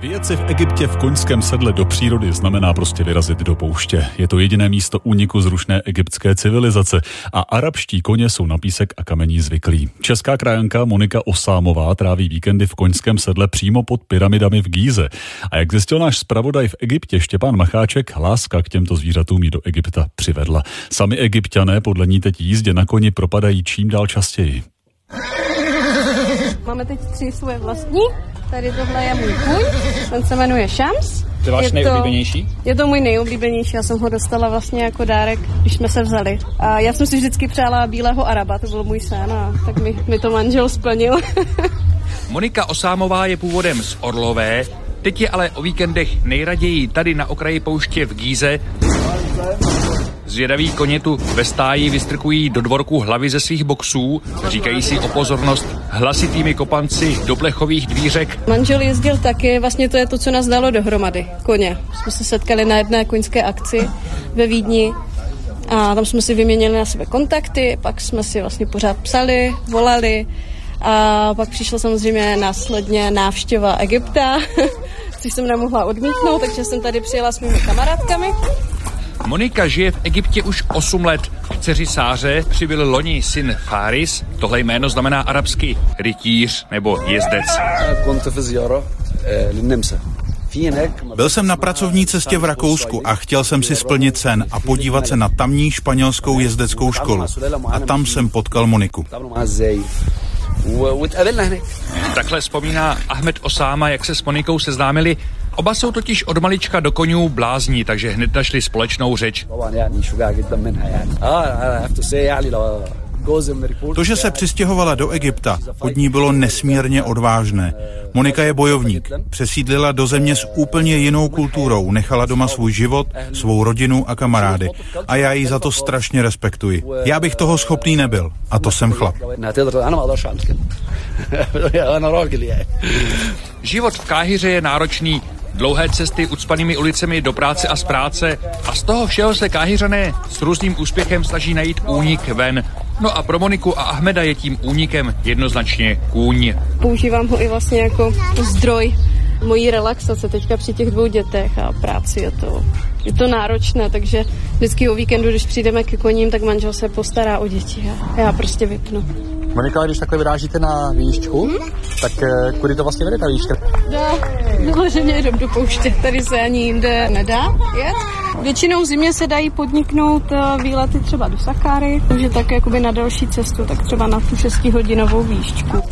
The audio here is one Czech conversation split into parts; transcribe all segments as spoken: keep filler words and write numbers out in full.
Vyjet si v Egyptě v koňském sedle do přírody znamená prostě vyrazit do pouště. Je to jediné místo úniku z rušné egyptské civilizace a arabští koně jsou na písek a kamení zvyklí. Česká krajanka Monika Osámová tráví víkendy v koňském sedle přímo pod pyramidami v Gíze. A jak zjistil náš zpravodaj v Egyptě Štěpán Macháček, láska k těmto zvířatům ji do Egypta přivedla. Sami Egypťané podle ní teď jízdě na koni propadají čím dál častěji. Máme teď tři svoje vlastní. Tady tohle je můj kůň, ten se jmenuje Šams. To je váš je nejoblíbenější? To, je to můj nejoblíbenější, já jsem ho dostala vlastně jako dárek, když jsme se vzali. A já jsem si vždycky přála bílého Araba, to byl můj sen a tak mi, mi to manžel splnil. Monika Osámová je původem z Orlové, teď je ale o víkendech nejraději tady na okraji pouště v Gíze. Zvědaví koně tu ve stáji vystrkují do dvorku hlavy ze svých boxů, říkají si o pozornost hlasitými kopanci do plechových dvířek. Manžel jezdil taky, vlastně to je to, co nás dalo dohromady, koně. Jsme se setkali na jedné koňské akci ve Vídni a tam jsme si vyměnili na sebe kontakty, pak jsme si vlastně pořád psali, volali a pak přišla samozřejmě následně návštěva Egypta, což jsem nemohla odmítnout, takže jsem tady přijela s mými kamarádkami. Monika žije v Egyptě už osm let. K dceři Sáře přibyl loni syn Faris. Tohle jméno znamená arabsky rytíř nebo jezdec. Byl jsem na pracovní cestě v Rakousku a chtěl jsem si splnit sen a podívat se na tamní španělskou jezdeckou školu. A tam jsem potkal Moniku. Takhle vzpomíná Ahmed Osáma, jak se s Monikou seznámili. Oba jsou totiž od malička do koňů blázní, takže hned našli společnou řeč. To, že se přistěhovala do Egypta, od ní bylo nesmírně odvážné. Monika je bojovník. Přesídlila do země s úplně jinou kulturou, nechala doma svůj život, svou rodinu a kamarády. A já jí za to strašně respektuji. Já bych toho schopný nebyl. A to jsem chlap. Život v Káhiře je náročný. Dlouhé cesty ucpanými ulicemi do práce a z práce a z toho všeho se Káhiřané s různým úspěchem snaží najít únik ven. No a pro Moniku a Ahmeda je tím únikem jednoznačně kůň. Používám ho i vlastně jako zdroj mojí relaxace teďka při těch dvou dětech a práci je to, je to náročné, takže vždycky o víkendu, když přijdeme ke koním, tak manžel se postará o děti a já prostě vypnu. Monika, když takhle vyrážíte na výšku, hmm? tak kudy to vlastně vede ta výška? No, vyloženě jdem do pouště, tady se ani jinde nedá jet. Většinou v zimě se dají podniknout výlety třeba do Sakáry, takže tak jakoby na další cestu, tak třeba na tu šestihodinovou výšku.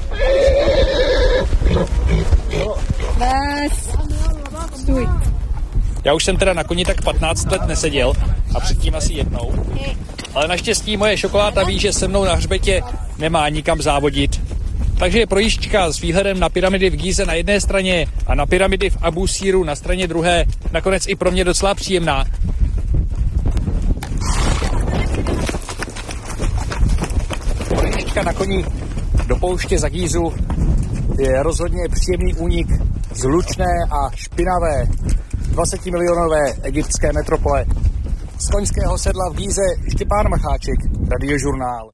Bez. Stůj. Já už jsem teda na koni tak patnáct let neseděl a předtím asi jednou. Ale naštěstí moje šokoláda ví, že se mnou na hřbetě nemá nikam závodit. Takže je projížďka s výhledem na pyramidy v Gíze na jedné straně a na pyramidy v Abu Síru na straně druhé nakonec i pro mě docela příjemná. Projížďka na koni do pouště za Gízu je rozhodně příjemný únik z hlučné a špinavé dvacetimilionové egyptské metropole. Z koňského sedla v Gíze Štěpán Macháček, Radiožurnál.